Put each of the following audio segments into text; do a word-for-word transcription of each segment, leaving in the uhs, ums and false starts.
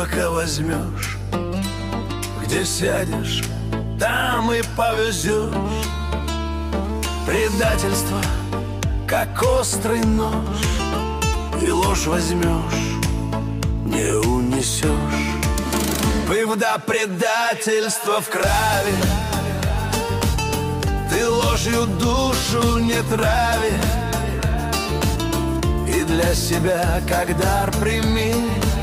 дурака возьмешь, где сядешь, там и повезешь. Предательство, как острый нож, и ложь возьмешь, не унесешь. Когда предательство в крови, ты ложью душу не трави, и для себя как дар прими,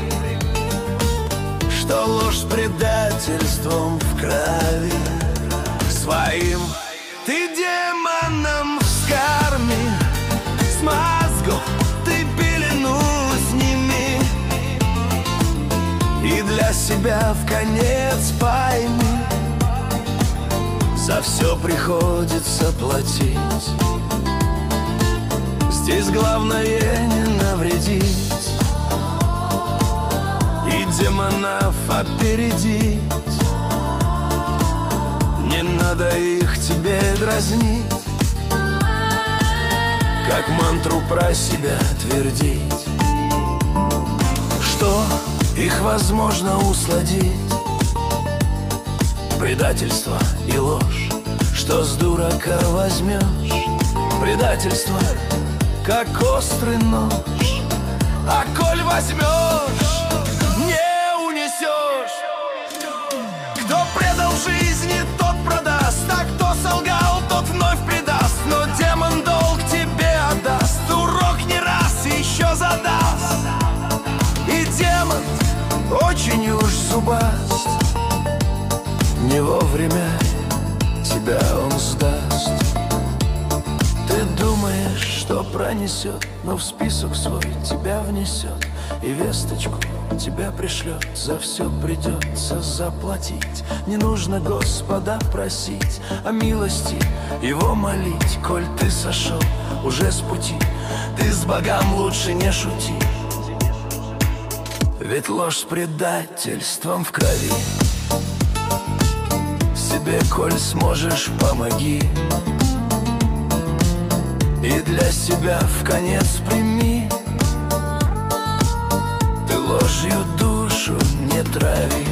что ложь с предательством в крови. Своим ты демоном вскарми, с мозгов ты пелену сними, и для себя в конец пойми, за все приходится платить. Здесь главное не навредить и демонов опередить. Не надо их тебе дразнить, как мантру про себя твердить, что их возможно усладить. Предательство и ложь, что с дурака возьмешь. Предательство, как острый нож, а коль возьмешь, не унесешь. Кто предал жизни, тот продаст, а кто солгал, тот вновь предаст. Но демон долг тебе отдаст, урок не раз еще задаст. И демон очень уж зубаст, не вовремя тебя он сдаст. Ты думаешь, что пронесет, но в список свой тебя внесет, и весточку тебя пришлет. За все придется заплатить. Не нужно Господа просить о милости, его молить. Коль ты сошел уже с пути, ты с богом лучше не шути. Ведь ложь с предательством в крови. Себе, коль сможешь, помоги, и для себя в конец прими. Ты ложью душу не трави.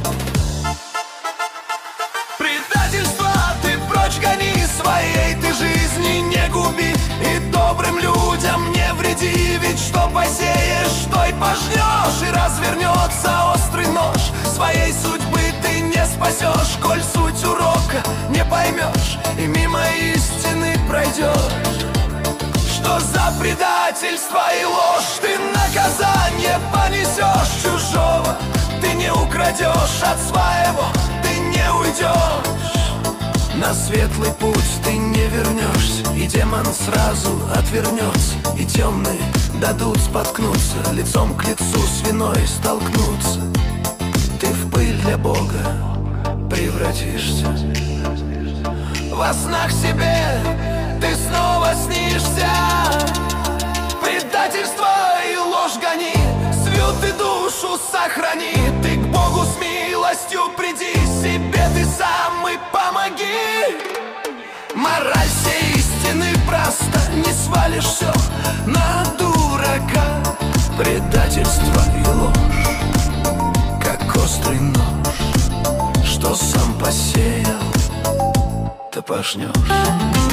Предательство ты прочь гони, своей ты жизни не губи, и добрым людям не вреди. Ведь что посеешь, то и пожнешь, и развернется острый нож. Своей судьбы ты не спасешь, коль суть урока не поймешь, и мимо истины пройдешь. Что за предательство и ложь, ты наказание понесешь. Чужого ты не украдешь, от своего ты не уйдешь. На светлый путь ты не вернешься, и демон сразу отвернется, и темные дадут споткнуться, лицом к лицу с виной столкнуться. Ты в пыль для Бога превратишься. Во снах себе ты снова снишься. Предательство и ложь гони, свют и душу сохрани. Ты к Богу с милостью приди, себе ты сам и помоги. Мораль всей истины проста, не свалишь все на дурака. Предательство и ложь, как острый нож, что сам посеял, ты пожнешь.